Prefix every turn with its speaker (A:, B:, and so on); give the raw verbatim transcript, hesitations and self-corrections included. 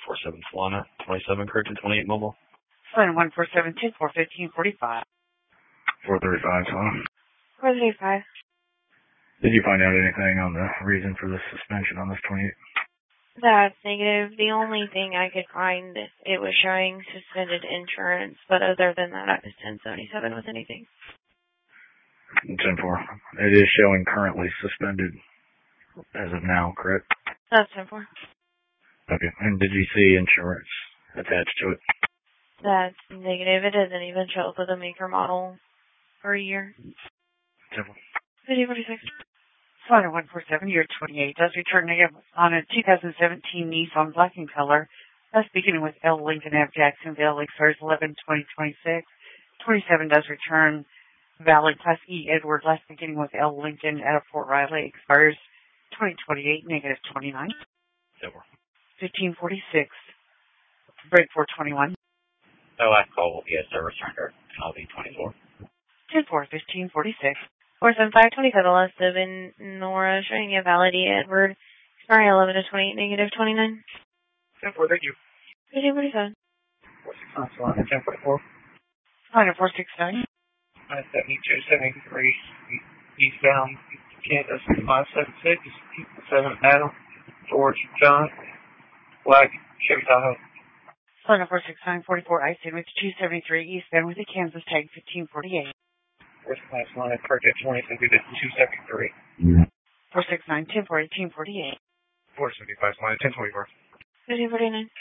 A: four seven Solana, twenty-seven correct and twenty-eight mobile.
B: Solana one four seven ten four fifteen forty-five.
A: four thirty-five Solana.
C: four thirty-five.
A: Did you find out anything on the reason for the suspension on this twenty-eight?
C: That's negative. The only thing I could find, it was showing suspended insurance, but other than that, I was ten seventy-seven with anything.
A: ten four. It is showing currently suspended as of now, correct?
C: That's ten four.
A: Okay. And did you see insurance attached to it?
C: That's negative. It doesn't even show up with a maker model for a year.
A: ten four.
C: fifty forty-six.
B: Solana one four seven, year twenty-eight, does return negative on a two thousand seventeen Nissan Black in color. That's beginning with L. Lincoln Ave Jacksonville, expires eleven twenty twenty-six. twenty-seven does return valid Class E Edward, last beginning with L. Lincoln out of Fort Riley, expires twenty twenty-eight, negative twenty-nine.
A: ten four.
B: fifteen forty-six, break four twenty-one.
A: My last call will be a service record, and I'll be twenty-four.
B: ten four, fifteen forty-six.
C: four seven five twenty-seven last of in Nora, showing a valid E Edward, expiring eleven to twenty-eight, negative twenty-nine.
A: ten four, thank you.
C: fifteen forty-seven.
A: four six nine Solana, ten forty-four.
B: Solana four six nine.
D: five seventy-two seventy-three, eastbound Kansas, five seven six, seven Adam, George John, Black, Chevy Tahoe.
B: Solana four six nine forty-four, I C M X two seventy-three, eastbound with a Kansas tag fifteen forty-eight.
D: four six nine Solana, Purchase twenty seventy-two seventy-three.
B: four six nine ten four eighteen forty-eight.
A: four seventy-five Solana, ten twenty-four.
C: fifteen forty-nine.